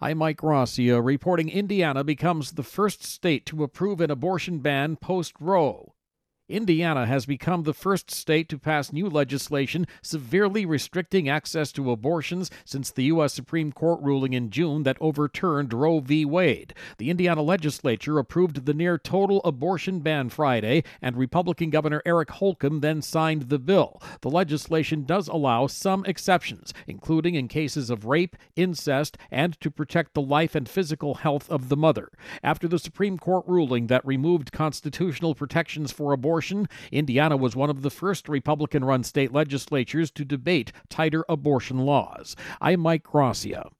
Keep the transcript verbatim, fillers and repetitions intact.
I'm Mike Gracia reporting Indiana becomes the first state to approve an abortion ban post-Roe. Indiana has become the first state to pass new legislation severely restricting access to abortions since the U S Supreme Court ruling in June that overturned Roe v. Wade. The Indiana legislature approved the near-total abortion ban Friday, and Republican Governor Eric Holcomb then signed the bill. The legislation does allow some exceptions, including in cases of rape, incest, and to protect the life and physical health of the mother. After the Supreme Court ruling that removed constitutional protections for abortion, Indiana was one of the first Republican-run state legislatures to debate tighter abortion laws. I'm Mike Gracia.